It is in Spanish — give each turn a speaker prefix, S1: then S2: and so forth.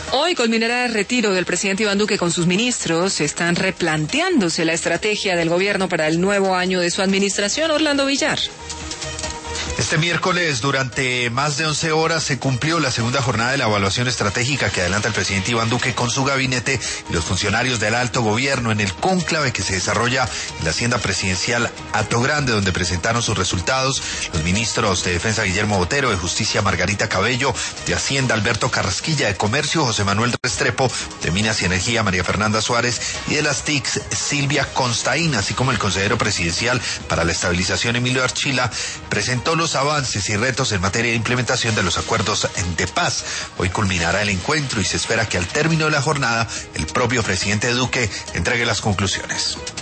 S1: Hoy culminará el retiro del presidente Iván Duque con sus ministros. Están replanteándose la estrategia del gobierno para el nuevo año de su administración. Orlando Villar.
S2: Este miércoles, durante más de 11 horas, se cumplió la segunda jornada de la evaluación estratégica que adelanta el presidente Iván Duque con su gabinete y los funcionarios del alto gobierno en el cónclave que se desarrolla en la hacienda presidencial Hato Grande, donde presentaron sus resultados los ministros de Defensa Guillermo Botero, de Justicia Margarita Cabello, de Hacienda Alberto Carrasquilla, de Comercio José Manuel Restrepo, de Minas y Energía María Fernanda Suárez y de las TICs Silvia Constaín, así como el consejero presidencial para la estabilización Emilio Archila, presentó los avances y retos en materia de implementación de los acuerdos de paz. Hoy culminará el encuentro y se espera que al término de la jornada el propio presidente Duque entregue las conclusiones.